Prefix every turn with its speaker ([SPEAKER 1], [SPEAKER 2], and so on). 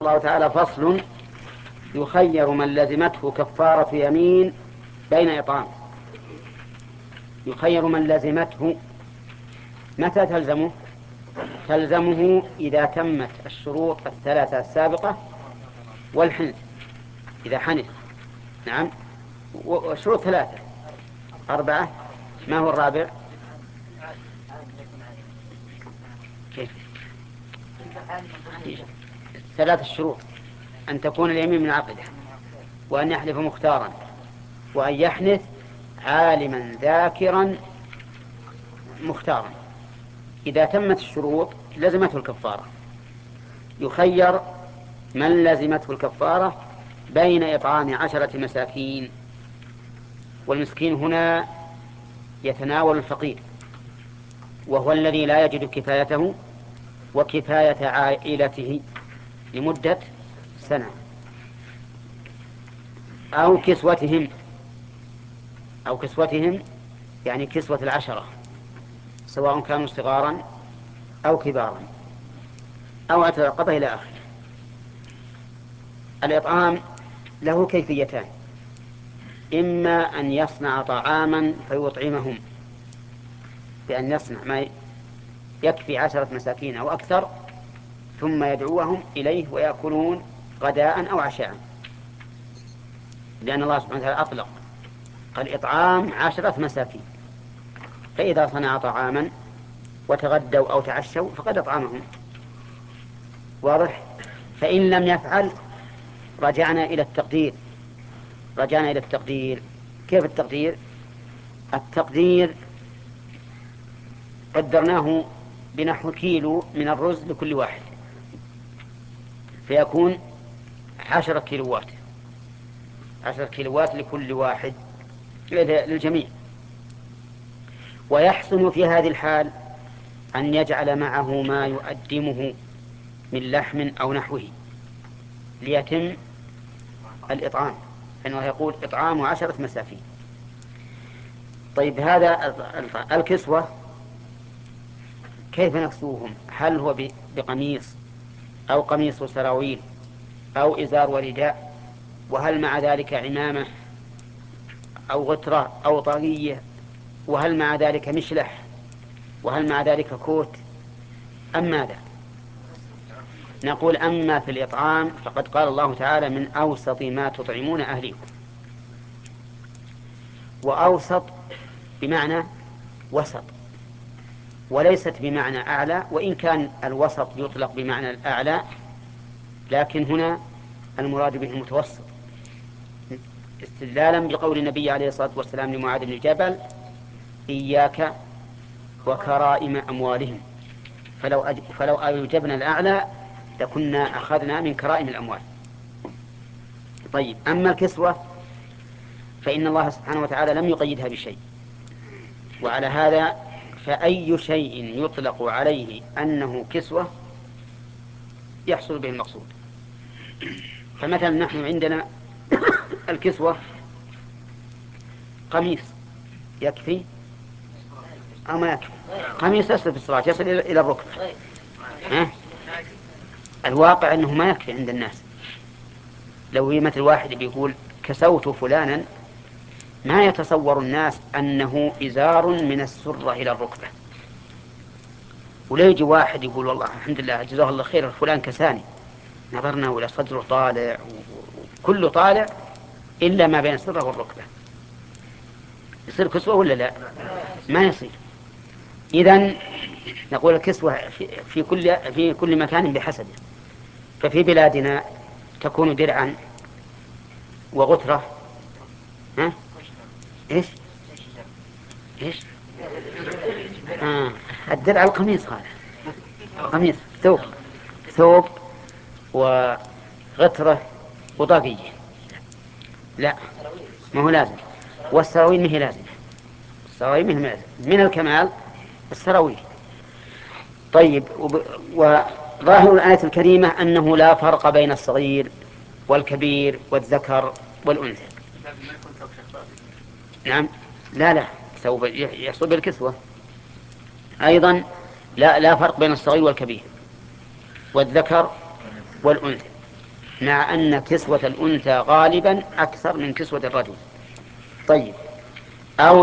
[SPEAKER 1] الله تعالى فصل. يخير من لزمته كفارة يمين بين إطعام. يخير من لزمته. متى تلزمه؟ تلزمه إذا تمت الشروط الثلاثة السابقة والحنث، إذا حنث. نعم، وشروط ثلاثة أربعة. ما هو الرابع؟ كيف؟ ثلاث الشروط: أن تكون اليمين منعقدة، وأن يحلف مختارا، وأن يحنث عالما ذاكرا مختارا. إذا تمت الشروط لزمته الكفارة. يخير من لزمته الكفارة بين إطعام 10 مساكين. والمسكين هنا يتناول الفقير، وهو الذي لا يجد كفايته وكفاية عائلته لمدة سنة، أو كسوتهم يعني كسوة 10، سواء كانوا صغارا أو كبارا أو أترقبه إلى آخره. الإطعام له كيفيتان: إما أن يصنع طعاما فيطعمهم، بأن يصنع ما يكفي 10 مساكين أو أكثر، ثم يدعوهم إليه ويأكلون غداء أو عشاء، لأن الله سبحانه وتعالى أطلق، قال إطعام 10 مساكين. فإذا صنع طعاما وتغدوا أو تعشوا فقد أطعمهم. واضح؟ فإن لم يفعل رجعنا إلى التقدير. كيف التقدير؟ التقدير قدرناه بنحو كيلو من الرز لكل واحد، فيكون 10 كيلوات، 10 كيلوات لكل واحد للجميع. ويحسن في هذه الحال أن يجعل معه ما يؤدمه من لحم أو نحوه ليتم الإطعام، فإنه يقول إطعام 10 مساكين. طيب، هذا الكسوة كيف نكسوهم؟ هل هو بقميص أو قميص وسراويل أو إزار ورداء؟ وهل مع ذلك عمامة أو غترة أو طاقية؟ وهل مع ذلك مشلح؟ وهل مع ذلك كوت أم ماذا؟ نقول: أما في الإطعام فقد قال الله تعالى: من أوسط ما تطعمون أهليكم. وأوسط بمعنى وسط، وليست بمعنى أعلى، وإن كان الوسط يطلق بمعنى الأعلى، لكن هنا المراد به المتوسط، استدلالا بقول النبي عليه الصلاة والسلام لمعاذ بن جبل: إياك وكرائم أموالهم، فلو أوجبنا الأعلى لكنا أخذنا من كرائم الأموال. طيب، أما الكسوة فإن الله سبحانه وتعالى لم يقيدها بشيء، وعلى هذا فأي شيء يطلق عليه أنه كسوة يحصل به المقصود. فمثلا نحن عندنا الكسوة قميص يكفي أو ما يكفي؟ قميص يصل في الصلاة، يصل إلى الركبة. الواقع أنه ما يكفي عند الناس. لو هي مثل واحد بيقول كسوت فلانا، ما يتصور الناس أنه إزار من السرة إلى الركبة. ولا يجي واحد يقول والله الحمد لله جزاه الله خير فلان كساني، نظرنا ولا صدره طالع وكله طالع إلا ما بين السرة والركبة. يصير كسوة ولا لا؟ ما يصير. إذن نقول الكسوة في كل مكان بحسبه. ففي بلادنا تكون درعا وغترة. ها؟ إيش؟ الدرع القميص، هذا قميص، ثوب وغترة وطاقية. لا، ما هو لازم. والسراويل ما هي لازم، من الكمال السراويل. طيب، وظاهر الآية الكريمة أنه لا فرق بين الصغير والكبير والذكر والأنثى. نعم، لا ثوب يحصل بالكسوة أيضا. لا فرق بين الصغير والكبير والذكر والأنثى. مع أن كسوة الأنثى غالبا أكثر من كسوة الرجل. طيب. أو